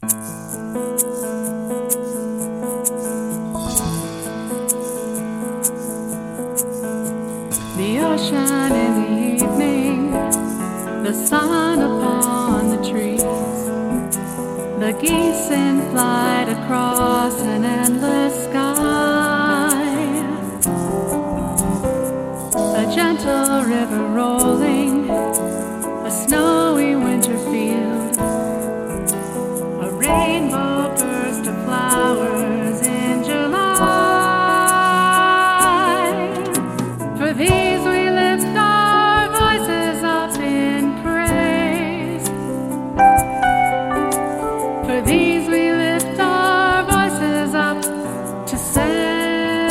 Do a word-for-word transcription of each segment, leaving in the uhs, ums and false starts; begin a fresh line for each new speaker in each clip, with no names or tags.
The ocean in the evening, the sun upon the trees, the geese in flight across an endless sky, a gentle river rolling, a snowy winter field, a rainbow burst of flowers in July. For these we lift our voices up in praise. For these we lift our voices up to say,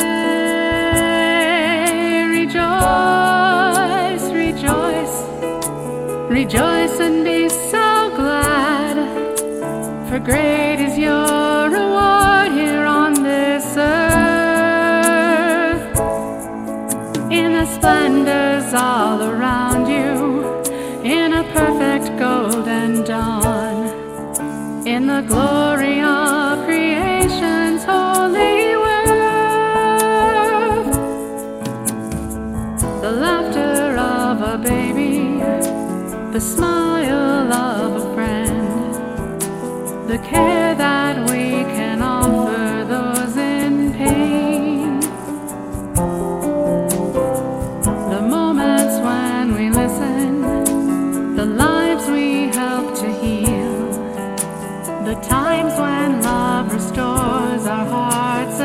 rejoice, rejoice, rejoice and be so glad. For great is your reward here on this earth. In the splendors all around you, in a perfect golden dawn, in the glory of creation's holy worth, the laughter of a baby, the smile of a friend, the care that we can offer those in pain, the moments when we listen, the lives we help to heal, the times when love restores our hearts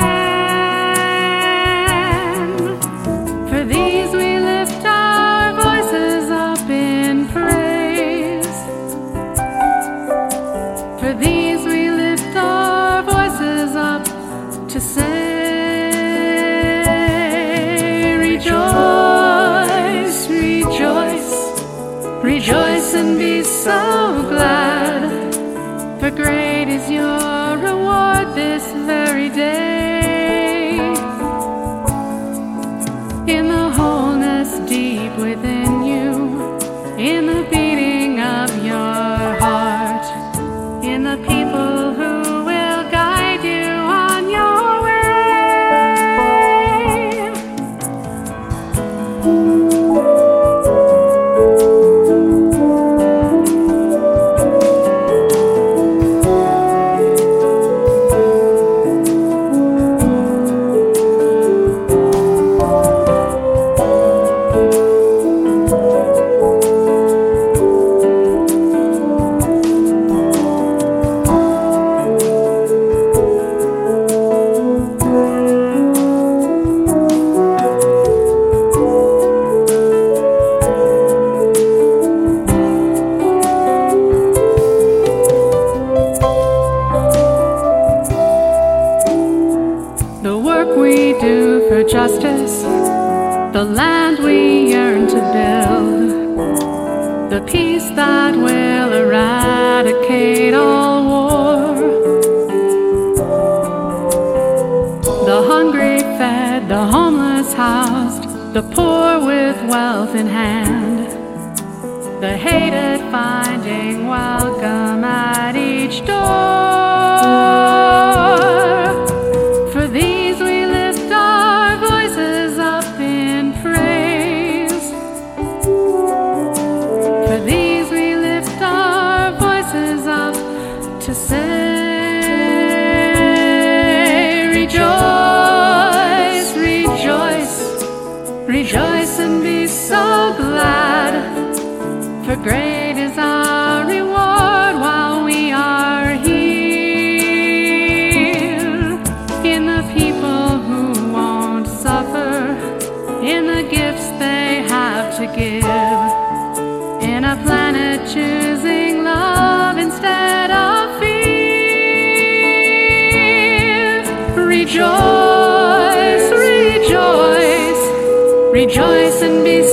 again. For these we lift our voices up in praise. For these we lift our voices up to say, rejoice, rejoice, rejoice and be so glad. For great is your reward this very day. In the wholeness deep within you, in the beating of your heart, in the people who will guide you on your way. The work we do for justice, the land we yearn to build, the peace that will eradicate all war, the hungry fed, the homeless housed, the poor with wealth in hand, the hated finding welcome at each door. For these we lift our voices up in praise. For these we lift our voices up to say, rejoice, rejoice, rejoice and be so glad. For great is our reward while we are here. In the people who won't suffer, in the gifts they have to give, in a planet choosing love instead of fear. Rejoice, rejoice, rejoice and be